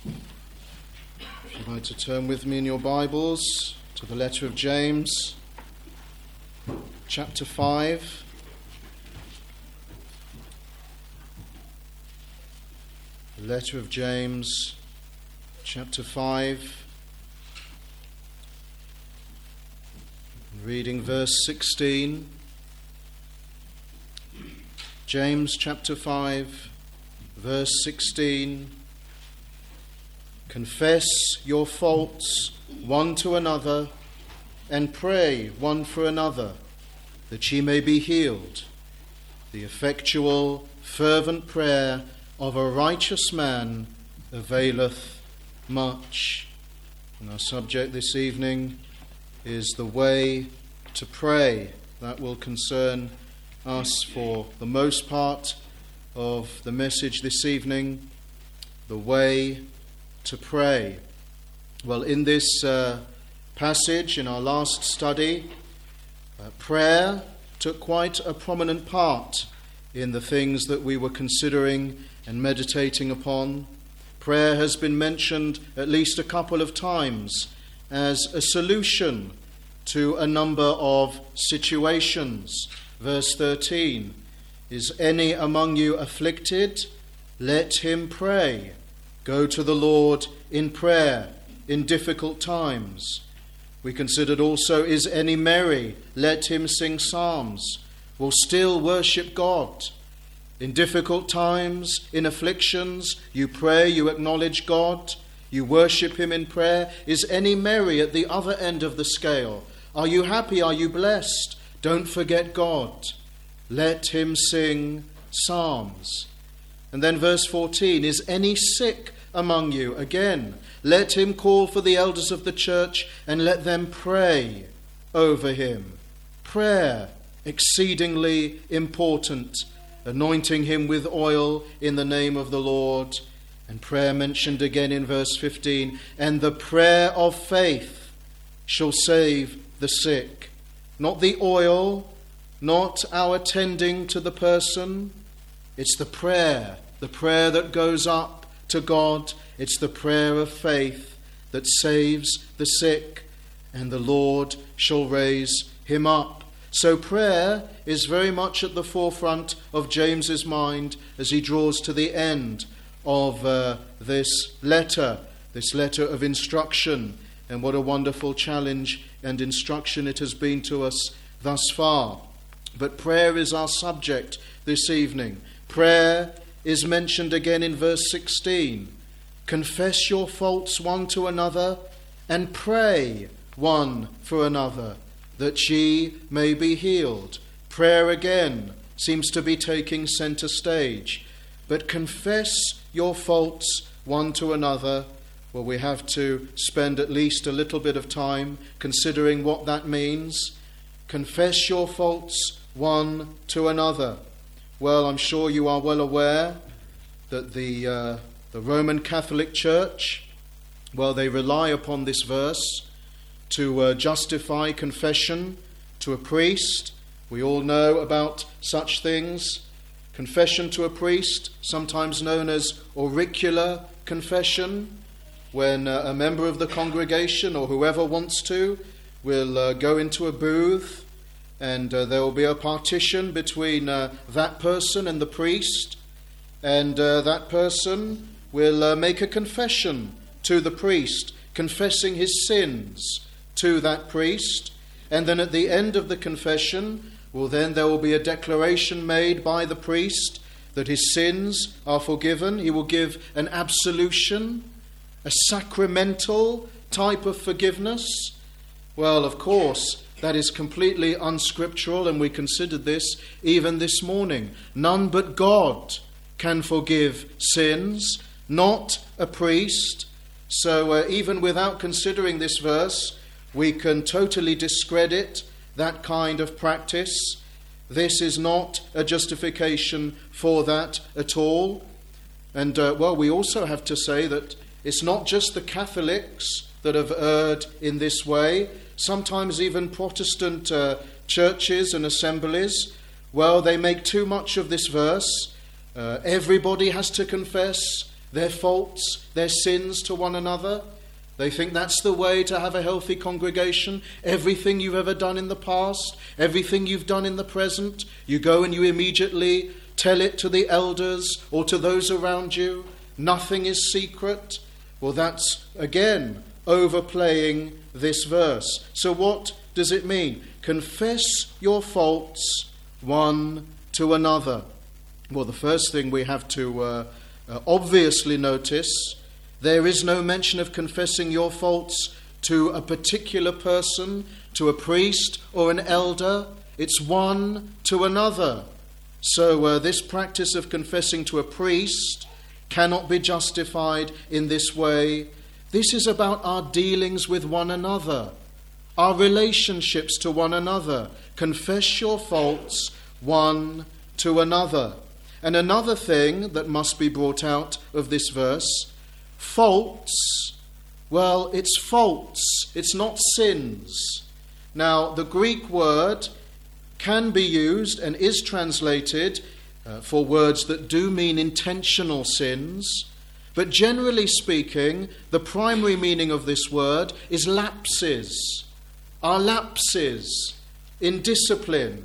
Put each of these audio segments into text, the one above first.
If you'd like to turn with me in your Bibles to the letter of James, chapter 5. The letter of James, chapter 5, reading verse 16. James chapter 5, verse 16. Confess your faults one to another, and pray one for another, that ye may be healed. The effectual, fervent prayer of a righteous man availeth much. And our subject this evening is the way to pray. That will concern us for the most part of the message this evening, the way to pray. Well, in this passage, in our last study, prayer took quite a prominent part in the things that we were considering and meditating upon. Prayer has been mentioned at least a couple of times as a solution to a number of situations. Verse 13, is any among you afflicted? Let him pray. Go to the Lord in prayer in difficult times. We considered also, is any merry? Let him sing psalms. Will still worship God. In difficult times, in afflictions, you pray, you acknowledge God, you worship him in prayer. Is any merry at the other end of the scale? Are you happy? Are you blessed? Don't forget God. Let him sing psalms. And then verse 14, is any sick among you? Again, let him call for the elders of the church and let them pray over him. Prayer, exceedingly important. Anointing him with oil in the name of the Lord. And prayer mentioned again in verse 15, and the prayer of faith shall save the sick. Not the oil, not our tending to the person. It's the prayer that goes up to God. It's the prayer of faith that saves the sick, and the Lord shall raise him up. So prayer is very much at the forefront of James's mind as he draws to the end of this letter of instruction. And what a wonderful challenge and instruction it has been to us thus far. But prayer is our subject this evening. Prayer is mentioned again in verse 16. Confess your faults one to another and pray one for another, that ye may be healed. Prayer again seems to be taking centre stage. But confess your faults one to another. Well, we have to spend at least a little bit of time considering what that means. Confess your faults one to another. Well, I'm sure you are well aware that the Roman Catholic Church, well, they rely upon this verse to justify confession to a priest. We all know about such things. Confession to a priest, sometimes known as auricular confession, when a member of the congregation or whoever wants to will go into a booth, and there will be a partition between that person and the priest, and that person will make a confession to the priest, confessing his sins to that priest. And then at the end of the confession, well, then there will be a declaration made by the priest that his sins are forgiven. He will give an absolution, a sacramental type of forgiveness. Well, of course, that is completely unscriptural, and we considered this even this morning. None but God can forgive sins, not a priest. So even without considering this verse, we can totally discredit that kind of practice. This is not a justification for that at all. And we also have to say that it's not just the Catholics that have erred in this way. Sometimes even Protestant churches and assemblies, well, they make too much of this verse. Everybody has to confess their faults, their sins to one another. They think that's the way to have a healthy congregation. Everything you've ever done in the past, everything you've done in the present, you go and you immediately tell it to the elders or to those around you. Nothing is secret. Well, that's, again, overplaying this verse. So what does it mean? Confess your faults one to another. Well, the first thing we have to obviously notice, there is no mention of confessing your faults to a particular person, to a priest or an elder. It's one to another. So this practice of confessing to a priest cannot be justified in this way. This is about our dealings with one another, our relationships to one another. Confess your faults one to another. And another thing that must be brought out of this verse, faults, well, it's faults, it's not sins. Now, the Greek word can be used and is translated for words that do mean intentional sins, but generally speaking, the primary meaning of this word is lapses. Our lapses in discipline,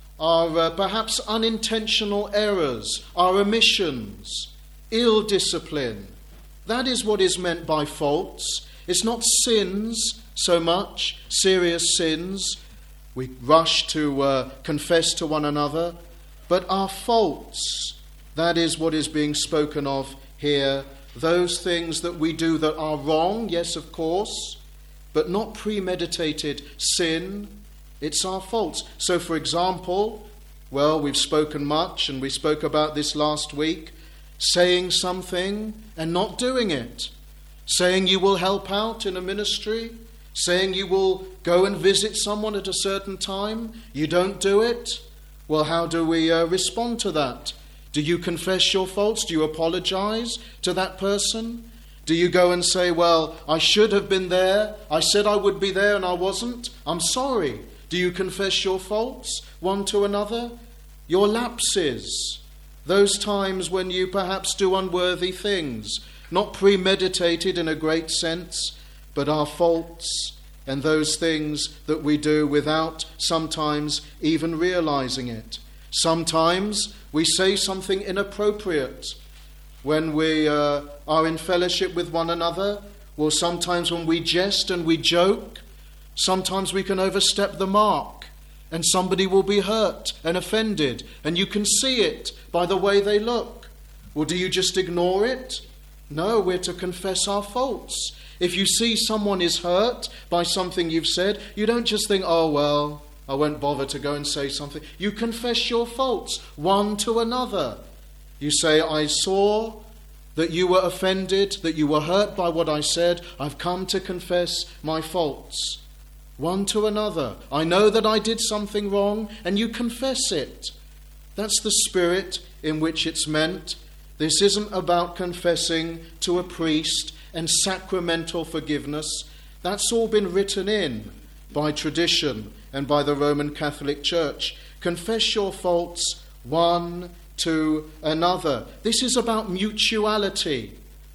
our perhaps unintentional errors, our omissions, ill discipline. That is what is meant by faults. It's not sins so much, serious sins. We rush to confess to one another, but our faults, that is what is being spoken of here. Those things that we do that are wrong, yes, of course, but not premeditated sin. It's our faults. So, for example, well, we've spoken much, and we spoke about this last week, saying something and not doing it. Saying you will help out in a ministry, saying you will go and visit someone at a certain time, you don't do it. Well, how do we respond to that? Do you confess your faults? Do you apologize to that person? Do you go and say, well, I should have been there, I said I would be there and I wasn't, I'm sorry? Do you confess your faults one to another? Your lapses, those times when you perhaps do unworthy things, not premeditated in a great sense, but our faults and those things that we do without sometimes even realizing it. Sometimes we say something inappropriate when we are in fellowship with one another. Well, sometimes when we jest and we joke, sometimes we can overstep the mark and somebody will be hurt and offended, and you can see it by the way they look. Well, do you just ignore it? No, we're to confess our faults. If you see someone is hurt by something you've said, you don't just think, oh, well, I won't bother to go and say something. You confess your faults one to another. You say, I saw that you were offended, that you were hurt by what I said. I've come to confess my faults one to another. I know that I did something wrong, and you confess it. That's the spirit in which it's meant. This isn't about confessing to a priest and sacramental forgiveness. That's all been written in by tradition and by the Roman Catholic Church. Confess your faults one to another. This is about mutuality,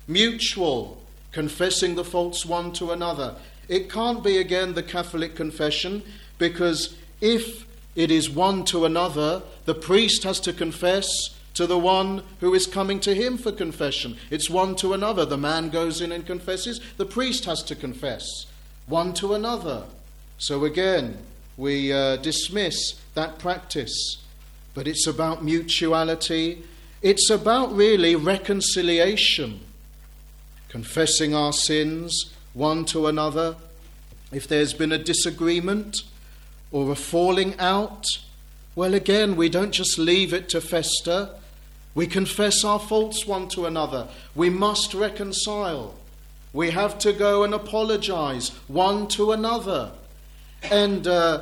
mutual, confessing the faults one to another. It can't be, again, the Catholic confession, because if it is one to another, the priest has to confess to the one who is coming to him for confession. It's one to another. The man goes in and confesses. The priest has to confess one to another. So again, we dismiss that practice. But it's about mutuality. It's about really reconciliation. Confessing our sins one to another. If there's been a disagreement or a falling out, well, again, we don't just leave it to fester. We confess our faults one to another. We must reconcile. We have to go and apologize one to another. And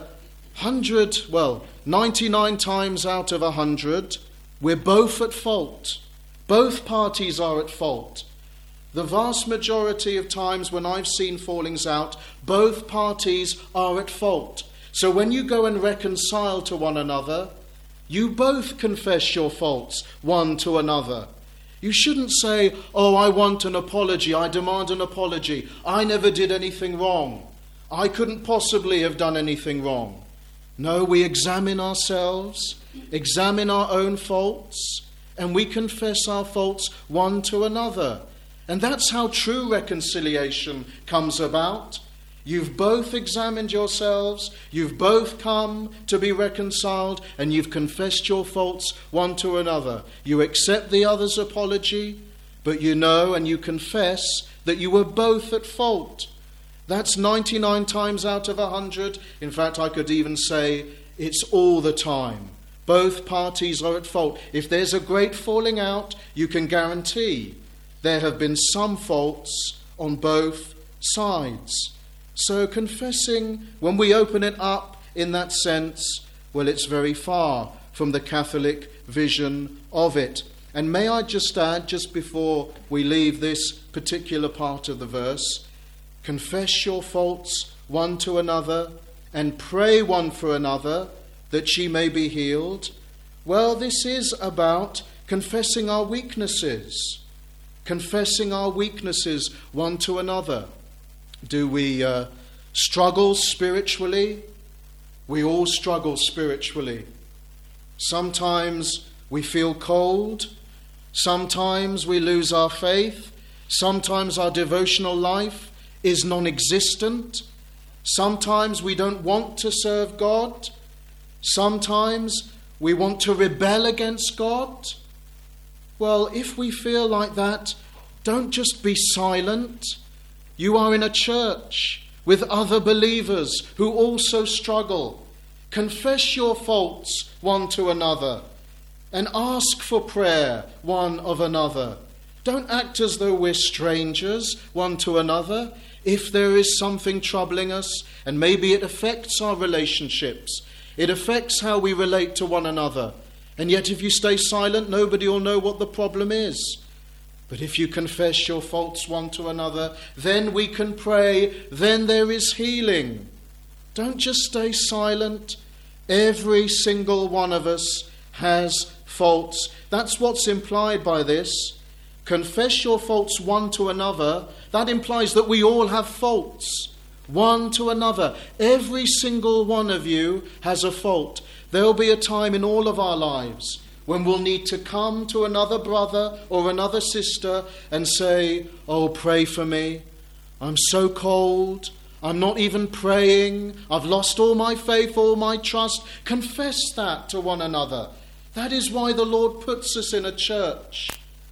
99 times out of 100, we're both at fault. Both parties are at fault. The vast majority of times when I've seen fallings out, both parties are at fault. So when you go and reconcile to one another, you both confess your faults one to another. You shouldn't say, "Oh, I want an apology, I demand an apology. I never did anything wrong. I couldn't possibly have done anything wrong." No, we examine ourselves, examine our own faults, and we confess our faults one to another. And that's how true reconciliation comes about. You've both examined yourselves, you've both come to be reconciled, and you've confessed your faults one to another. You accept the other's apology, but you know and you confess that you were both at fault. That's 99 times out of 100. In fact, I could even say it's all the time. Both parties are at fault. If there's a great falling out, you can guarantee there have been some faults on both sides. So confessing, when we open it up in that sense, well, it's very far from the Catholic vision of it. And may I just add, just before we leave this particular part of the verse, confess your faults one to another and pray one for another that ye may be healed. Well, this is about confessing our weaknesses. Confessing our weaknesses one to another. Do we struggle spiritually? We all struggle spiritually. Sometimes we feel cold. Sometimes we lose our faith. Sometimes our devotional life is non-existent. Sometimes we don't want to serve God. Sometimes we want to rebel against God. Well, if we feel like that, don't just be silent. You are in a church with other believers who also struggle. Confess your faults one to another and ask for prayer one of another. Don't act as though we're strangers one to another. If there is something troubling us, and maybe it affects our relationships, it affects how we relate to one another, and yet if you stay silent, nobody will know what the problem is. But if you confess your faults one to another, then we can pray, then there is healing. Don't just stay silent. Every single one of us has faults. That's what's implied by this. Confess your faults one to another. That implies that we all have faults. One to another. Every single one of you has a fault. There will be a time in all of our lives when we'll need to come to another brother or another sister and say, "Oh, pray for me. I'm so cold. I'm not even praying. I've lost all my faith, all my trust." Confess that to one another. That is why the Lord puts us in a church,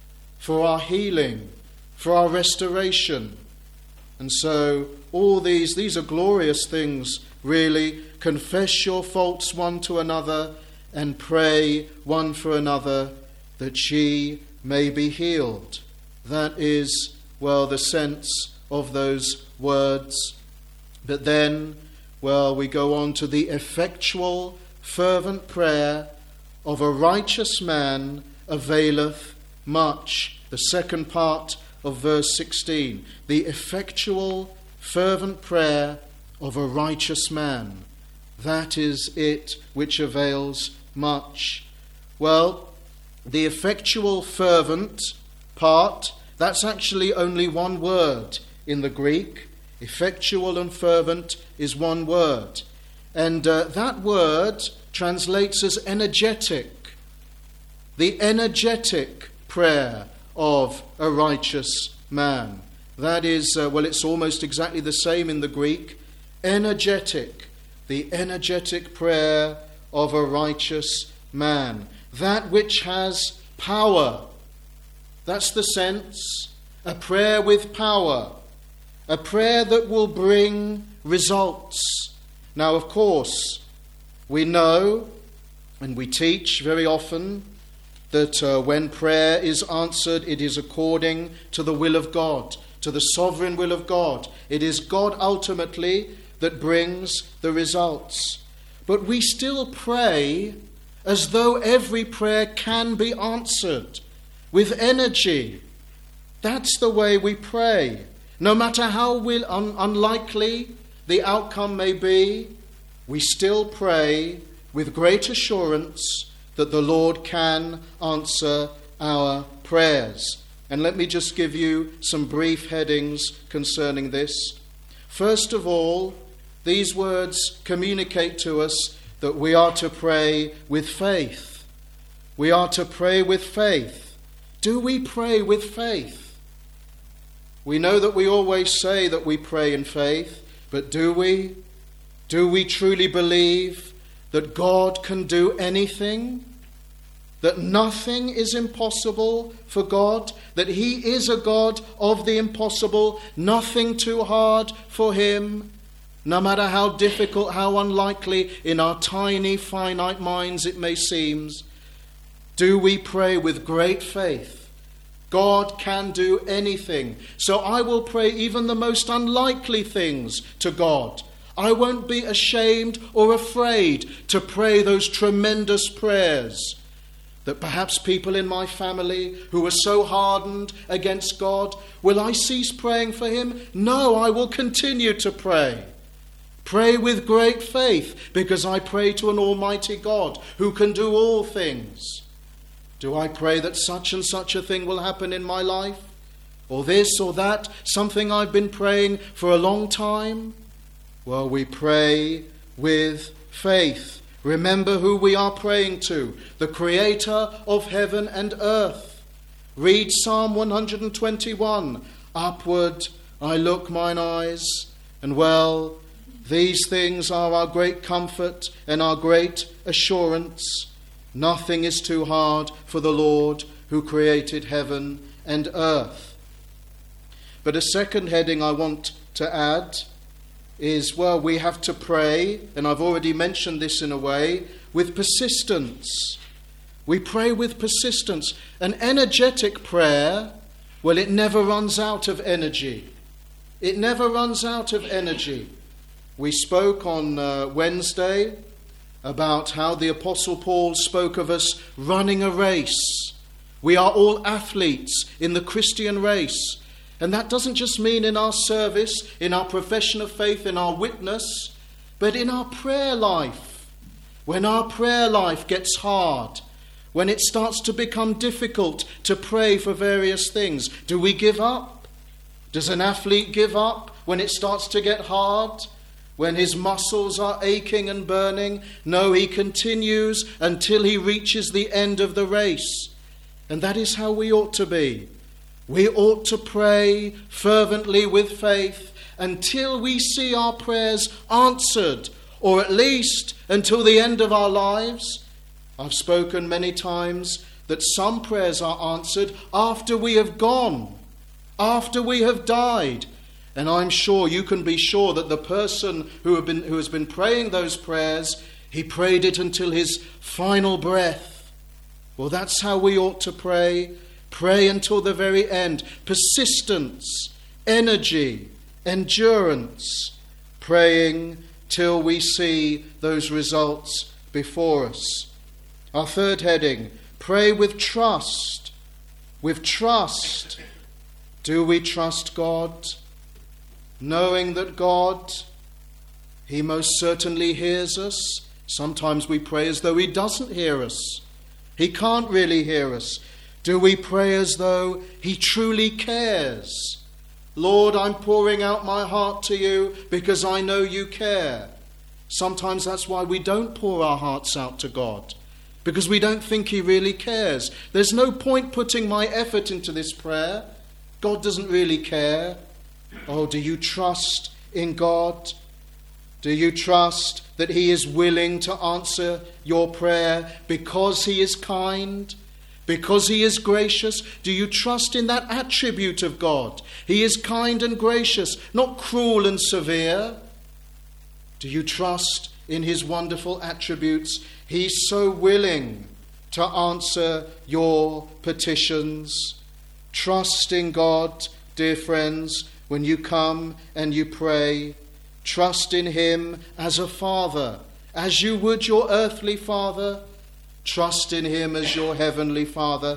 for our healing, for our restoration. And so all these are glorious things, really. Confess your faults one to another and pray one for another that ye may be healed. That is, well, the sense of those words. But then, well, we go on to the effectual, fervent prayer of a righteous man availeth much. The second part of verse 16. The effectual, fervent prayer of a righteous man. That is it which avails much. Well, the effectual, fervent part, that's actually only one word in the Greek. Effectual and fervent is one word. And that word translates as energetic. The energetic prayer of a righteous man. That is, it's almost exactly the same in the Greek. Energetic. The energetic prayer of a righteous man. That which has power. That's the sense. A prayer with power. A prayer that will bring results. Now, of course, we know and we teach very often that when prayer is answered, it is according to the will of God, to the sovereign will of God. It is God ultimately that brings the results. But we still pray as though every prayer can be answered with energy. That's the way we pray. No matter how unlikely the outcome may be, we still pray with great assurance that the Lord can answer our prayers. And let me just give you some brief headings concerning this. First of all, these words communicate to us that we are to pray with faith. We are to pray with faith. Do we pray with faith? We know that we always say that we pray in faith, but do we? Do we truly believe that God can do anything? That nothing is impossible for God? That He is a God of the impossible? Nothing too hard for Him? No matter how difficult, how unlikely in our tiny, finite minds it may seem, do we pray with great faith? God can do anything. So I will pray even the most unlikely things to God. I won't be ashamed or afraid to pray those tremendous prayers that perhaps people in my family who are so hardened against God, will I cease praying for Him? No, I will continue to pray. Pray with great faith, because I pray to an almighty God who can do all things. Do I pray that such and such a thing will happen in my life? Or this or that, something I've been praying for a long time? Well, we pray with faith. Remember who we are praying to, the Creator of heaven and earth. Read Psalm 121. Upward I look mine eyes, and well, these things are our great comfort and our great assurance. Nothing is too hard for the Lord who created heaven and earth. But a second heading I want to add is, well, we have to pray, and I've already mentioned this in a way, with persistence. We pray with persistence. An energetic prayer, well, it never runs out of energy. It never runs out of energy. We spoke on Wednesday about how the Apostle Paul spoke of us running a race. We are all athletes in the Christian race. And that doesn't just mean in our service, in our profession of faith, in our witness, but in our prayer life. When our prayer life gets hard, when it starts to become difficult to pray for various things, do we give up? Does an athlete give up when it starts to get hard? When his muscles are aching and burning? No, he continues until he reaches the end of the race. And that is how we ought to be. We ought to pray fervently with faith until we see our prayers answered, or at least until the end of our lives. I've spoken many times that some prayers are answered after we have gone, after we have died. And I'm sure, you can be sure, that the person who has been praying those prayers, he prayed it until his final breath. Well, that's how we ought to pray. Pray until the very end. Persistence, energy, endurance. Praying till we see those results before us. Our third heading, pray with trust. With trust. Do we trust God? Knowing that God, He most certainly hears us. Sometimes we pray as though He doesn't hear us. He can't really hear us. Do we pray as though He truly cares? Lord, I'm pouring out my heart to you because I know you care. Sometimes that's why we don't pour our hearts out to God, because we don't think He really cares. There's no point putting my effort into this prayer. God doesn't really care. Oh, do you trust in God? Do you trust that He is willing to answer your prayer because He is kind? Because He is gracious? Do you trust in that attribute of God? He is kind and gracious, not cruel and severe. Do you trust in His wonderful attributes? He's so willing to answer your petitions. Trust in God, dear friends, when you come and you pray. Trust in Him as a father, as you would your earthly father. Trust in Him as your heavenly Father.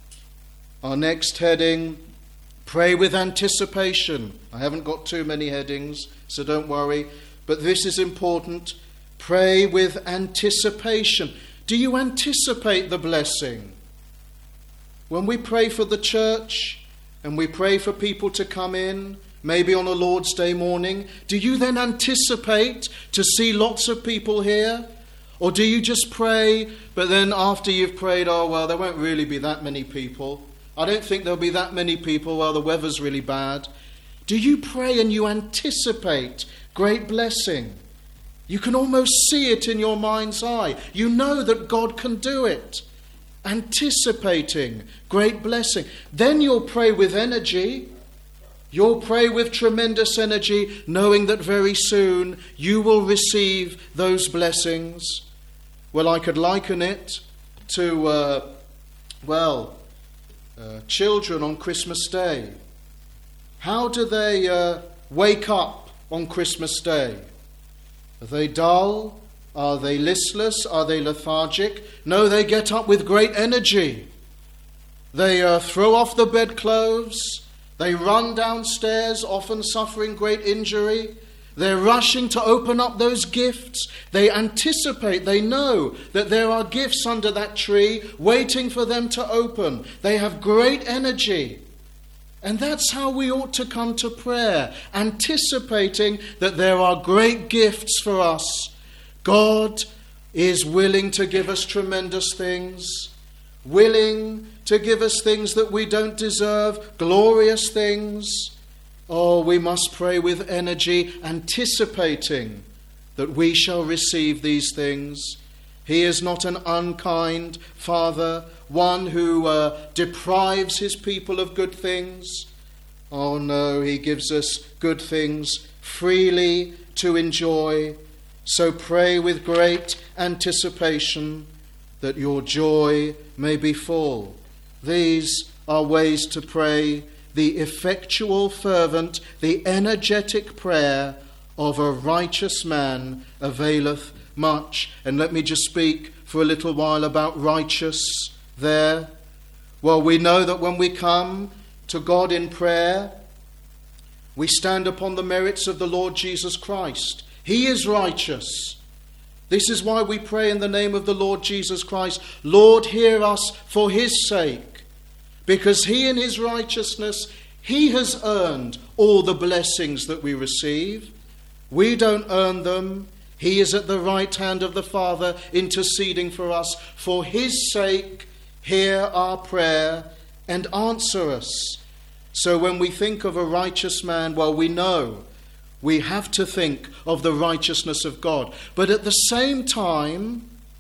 Our next heading, pray with anticipation. I haven't got too many headings, so don't worry. But this is important. Pray with anticipation. Do you anticipate the blessing? When we pray for the church and we pray for people to come in, maybe on a Lord's Day morning, do you then anticipate to see lots of people here? Or do you just pray, but then after you've prayed, oh, well, there won't really be that many people. I don't think there'll be that many people. Well, the weather's really bad. Do you pray and you anticipate great blessing? You can almost see it in your mind's eye. You know that God can do it. Anticipating great blessing. Then you'll pray with energy. You'll pray with tremendous energy, knowing that very soon you will receive those blessings. Well, I could liken it to, children on Christmas Day. How do they wake up on Christmas Day? Are they dull? Are they listless? Are they lethargic? No, they get up with great energy. They throw off the bedclothes. They run downstairs, often suffering great injury. They're rushing to open up those gifts. They anticipate, they know that there are gifts under that tree waiting for them to open. They have great energy. And that's how we ought to come to prayer, anticipating that there are great gifts for us. God is willing to give us tremendous things, willing to give us things that we don't deserve, glorious things. Oh, we must pray with energy, anticipating that we shall receive these things. He is not an unkind Father, one who deprives his people of good things. Oh no, he gives us good things freely to enjoy. So pray with great anticipation that your joy may be full. These are ways to pray the effectual, fervent, the energetic prayer of a righteous man availeth much. And let me just speak for a little while about righteous there. Well, we know that when we come to God in prayer, we stand upon the merits of the Lord Jesus Christ. He is righteous. This is why we pray in the name of the Lord Jesus Christ, Lord, hear us for his sake. Because he in his righteousness, he has earned all the blessings that we receive. We don't earn them. He is at the right hand of the Father interceding for us. For his sake, hear our prayer and answer us. So when we think of a righteous man, well, we know we have to think of the righteousness of God. But at the same time,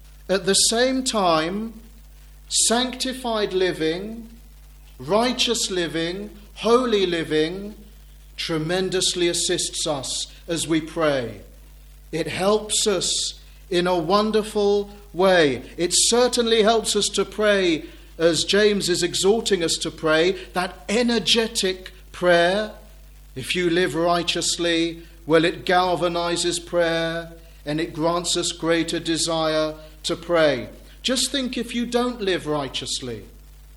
sanctified living, righteous living, holy living tremendously assists us as we pray. It helps us in a wonderful way. It certainly helps us to pray, as James is exhorting us to pray, that energetic prayer. If you live righteously, well, it galvanizes prayer and it grants us greater desire to pray. Just think if you don't live righteously.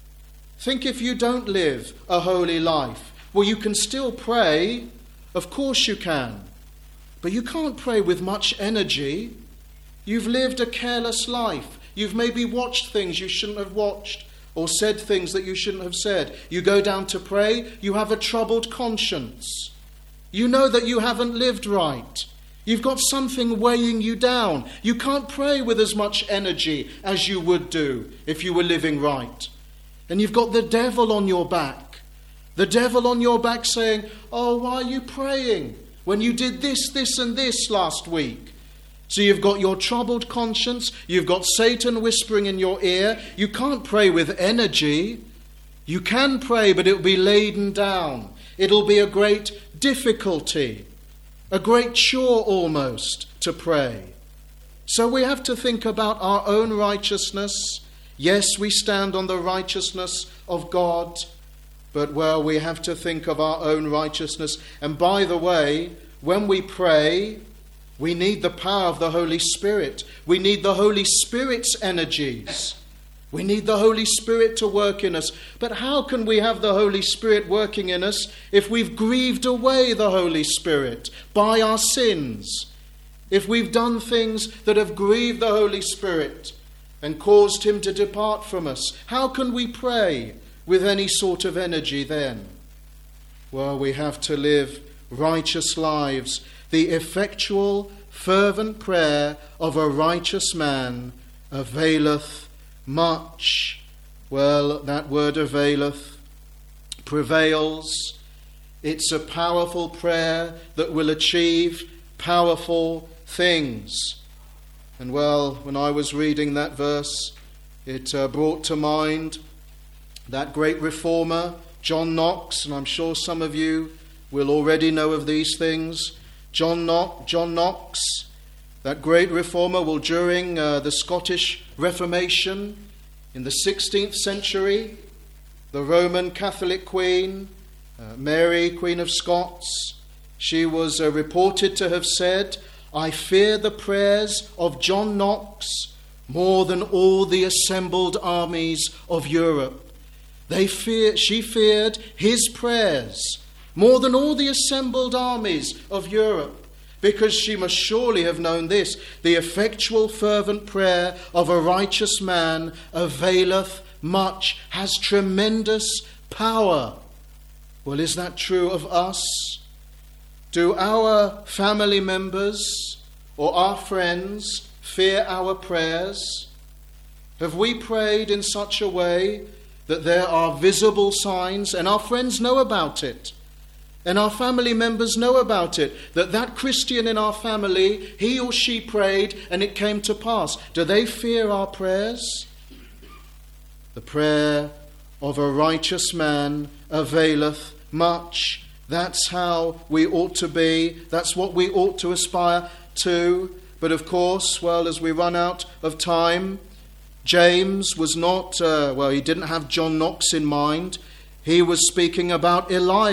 Think if you don't live a holy life. Well, you can still pray. Of course you can. But you can't pray with much energy. You've lived a careless life. You've maybe watched things you shouldn't have watched, or said things that you shouldn't have said. You go down to pray, you have a troubled conscience. You know that you haven't lived right. You've got something weighing you down. You can't pray with as much energy as you would do if you were living right. And you've got the devil on your back. The devil on your back saying, oh, why are you praying when you did this, this and this last week? So you've got your troubled conscience, you've got Satan whispering in your ear. You can't pray with energy. You can pray, but it'll be laden down. It'll be a great difficulty, a great chore almost to pray. So we have to think about our own righteousness. Yes, we stand on the righteousness of God, but well, we have to think of our own righteousness. And by the way, when we pray, we need the power of the Holy Spirit. We need the Holy Spirit's energies. We need the Holy Spirit to work in us. But how can we have the Holy Spirit working in us if we've grieved away the Holy Spirit by our sins? If we've done things that have grieved the Holy Spirit, and caused him to depart from us. How can we pray with any sort of energy then? Well, we have to live righteous lives. The effectual, fervent prayer of a righteous man availeth much. Well, that word availeth, prevails. It's a powerful prayer that will achieve powerful things. And well, when I was reading that verse, it brought to mind that great reformer, John Knox, and I'm sure some of you will already know of these things. John Knox, that great reformer, well, during the Scottish Reformation in the 16th century, the Roman Catholic Queen, Mary, Queen of Scots, she was reported to have said, "I fear the prayers of John Knox more than all the assembled armies of Europe." She feared his prayers more than all the assembled armies of Europe, because she must surely have known this: the effectual fervent prayer of a righteous man availeth much, has tremendous power. Well, is that true of us? Do our family members or our friends fear our prayers? Have we prayed in such a way that there are visible signs, and our friends know about it, and our family members know about it, that Christian in our family, he or she prayed and it came to pass? Do they fear our prayers? The prayer of a righteous man availeth much. That's how we ought to be. That's what we ought to aspire to. But of course, well, as we run out of time, James was not, he didn't have John Knox in mind. He was speaking about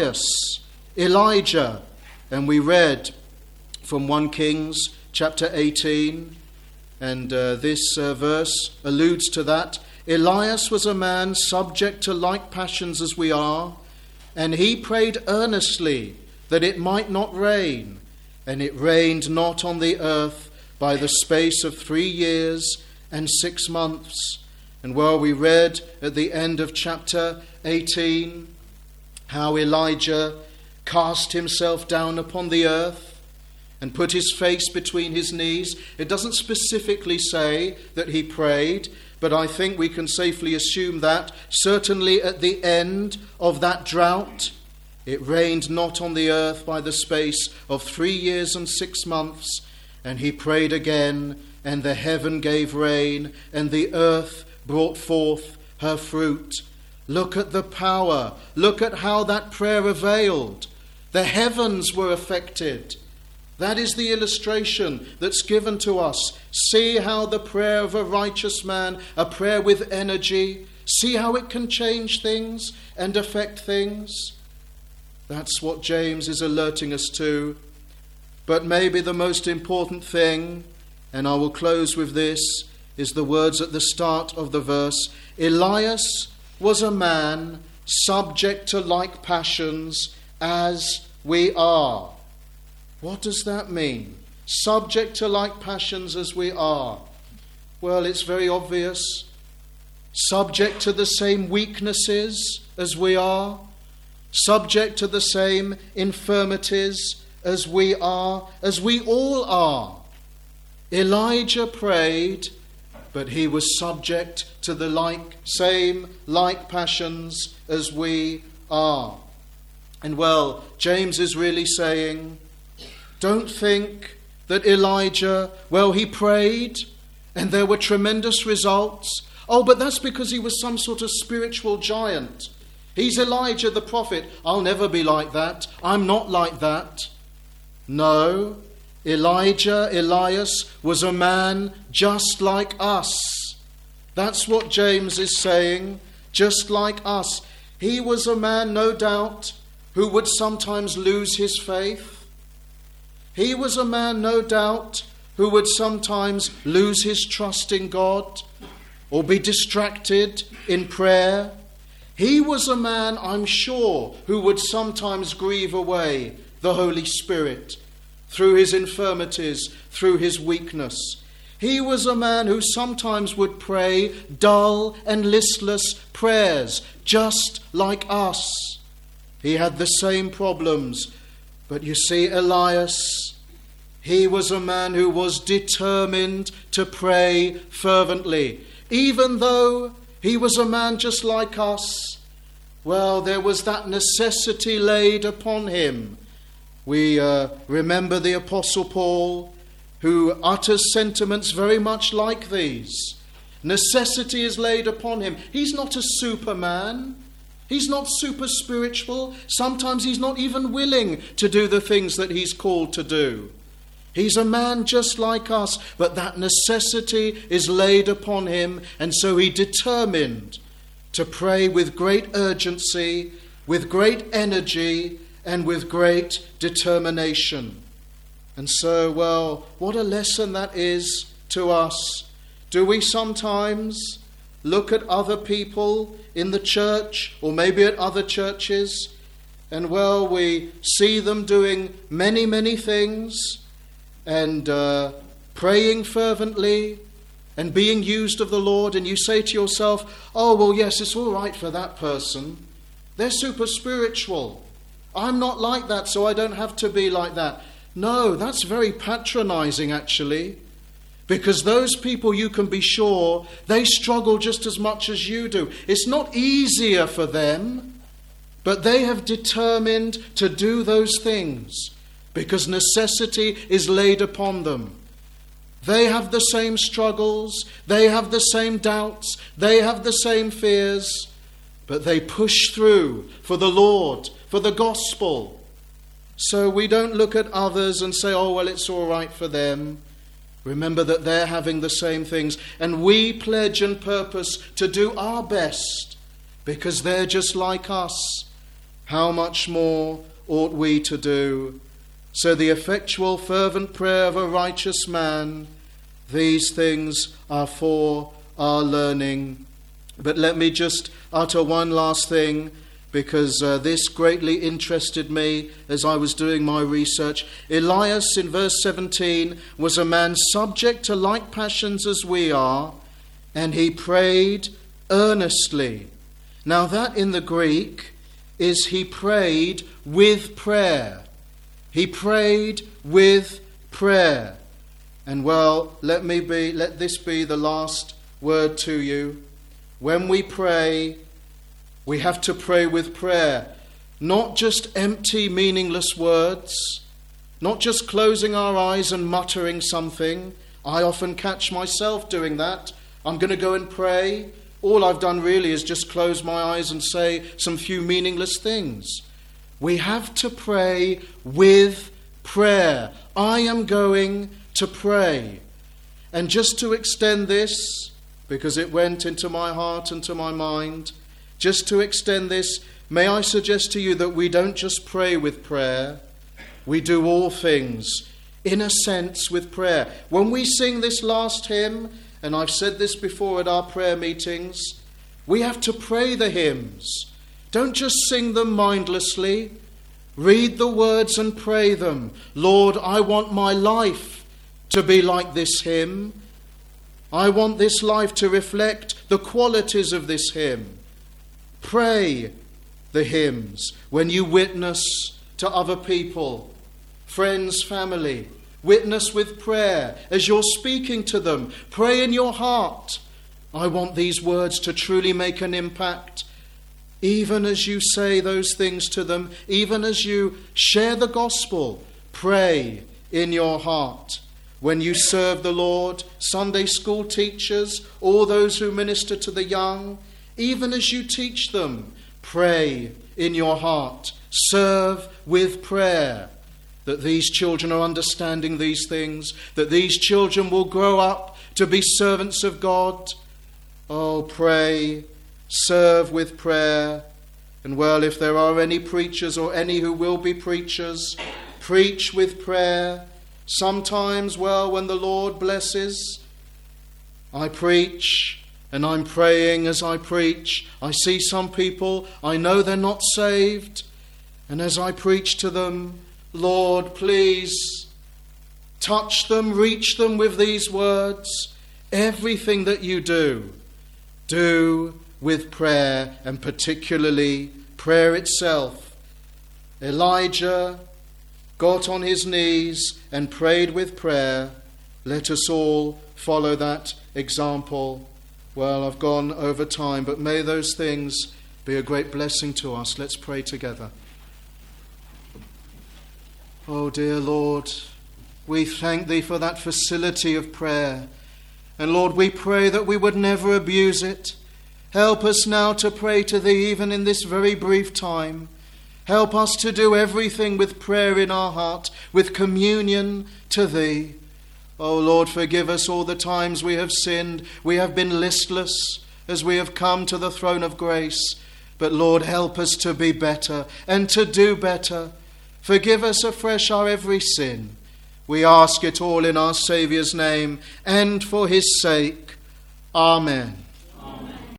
Elijah. And we read from 1 Kings chapter 18, and this verse alludes to that. Elias was a man subject to like passions as we are, and he prayed earnestly that it might not rain, and it rained not on the earth by the space of 3 years and 6 months. And well, we read at the end of chapter 18 how Elijah cast himself down upon the earth and put his face between his knees. It doesn't specifically say that he prayed, but I think we can safely assume that certainly at the end of that drought, it rained not on the earth by the space of 3 years and 6 months. And he prayed again, and the heaven gave rain, and the earth brought forth her fruit. Look at the power. Look at how that prayer availed. The heavens were affected. That is the illustration that's given to us. See how the prayer of a righteous man, a prayer with energy, see how it can change things and affect things. That's what James is alerting us to. But maybe the most important thing, and I will close with this, is the words at the start of the verse. Elias was a man subject to like passions as we are. What does that mean? Subject to like passions as we are. Well, it's very obvious. Subject to the same weaknesses as we are. Subject to the same infirmities as we are, as we all are. Elijah prayed, but he was subject to the same passions as we are. And well, James is really saying, don't think that Elijah, he prayed and there were tremendous results. Oh, but that's because he was some sort of spiritual giant. He's Elijah the prophet. I'll never be like that. I'm not like that. No, Elias was a man just like us. That's what James is saying, just like us. He was a man, no doubt, who would sometimes lose his faith. He was a man, no doubt, who would sometimes lose his trust in God or be distracted in prayer. He was a man, I'm sure, who would sometimes grieve away the Holy Spirit through his infirmities, through his weakness. He was a man who sometimes would pray dull and listless prayers, just like us. He had the same problems. But you see, Elias, he was a man who was determined to pray fervently. Even though he was a man just like us, well, there was that necessity laid upon him. We remember the Apostle Paul, who utters sentiments very much like these. Necessity is laid upon him. He's not a superman. He's not super spiritual. Sometimes he's not even willing to do the things that he's called to do. He's a man just like us, but that necessity is laid upon him, and so he determined to pray with great urgency, with great energy, and with great determination. And so, well, what a lesson that is to us. Do we sometimes look at other people in the church, or maybe at other churches, and well, we see them doing many, many things, and praying fervently, and being used of the Lord, and you say to yourself, oh, well, yes, it's all right for that person. They're super spiritual. I'm not like that, so I don't have to be like that. No, that's very patronizing, actually, because those people, you can be sure, they struggle just as much as you do. It's not easier for them, but they have determined to do those things because necessity is laid upon them. They have the same struggles, they have the same doubts, they have the same fears, but they push through for the Lord, for the gospel. So we don't look at others and say, oh, well, it's all right for them. Remember that they're having the same things. And we pledge and purpose to do our best because they're just like us. How much more ought we to do? So the effectual, fervent prayer of a righteous man, these things are for our learning. But let me just utter one last thing, because this greatly interested me as I was doing my research. Elias, in verse 17, was a man subject to like passions as we are, and he prayed earnestly. Now that in the Greek is he prayed with prayer. He prayed with prayer. And well, let this be the last word to you. When we pray, we have to pray with prayer, not just empty, meaningless words, not just closing our eyes and muttering something. I often catch myself doing that. I'm going to go and pray. All I've done really is just close my eyes and say some few meaningless things. We have to pray with prayer. I am going to pray. And just to extend this, because it went into my heart and to my mind, just to extend this, may I suggest to you that we don't just pray with prayer, we do all things, in a sense, with prayer. When we sing this last hymn, and I've said this before at our prayer meetings, we have to pray the hymns. Don't just sing them mindlessly. Read the words and pray them. Lord, I want my life to be like this hymn. I want this life to reflect the qualities of this hymn. Pray the hymns when you witness to other people, friends, family. Witness with prayer as you're speaking to them. Pray in your heart. I want these words to truly make an impact. Even as you say those things to them, even as you share the gospel, pray in your heart. When you serve the Lord, Sunday school teachers, all those who minister to the young, even as you teach them, pray in your heart. Serve with prayer, that these children are understanding these things, that these children will grow up to be servants of God. Oh, pray, serve with prayer. And well, if there are any preachers or any who will be preachers, preach with prayer. Sometimes, well, when the Lord blesses, I preach and I'm praying as I preach. I see some people, I know they're not saved, and as I preach to them, Lord, please Touch them, reach them with these words. Everything that you do, do with prayer, and particularly prayer itself. Elijah got on his knees and prayed with prayer. Let us all follow that example. Well, I've gone over time, but may those things be a great blessing to us. Let's pray together. Oh, dear Lord, we thank Thee for that facility of prayer. And Lord, we pray that we would never abuse it. Help us now to pray to Thee even in this very brief time. Help us to do everything with prayer in our heart, with communion to Thee. Oh Lord, forgive us all the times we have sinned. We have been listless as we have come to the throne of grace. But Lord, help us to be better and to do better. Forgive us afresh our every sin. We ask it all in our Saviour's name and for His sake. Amen.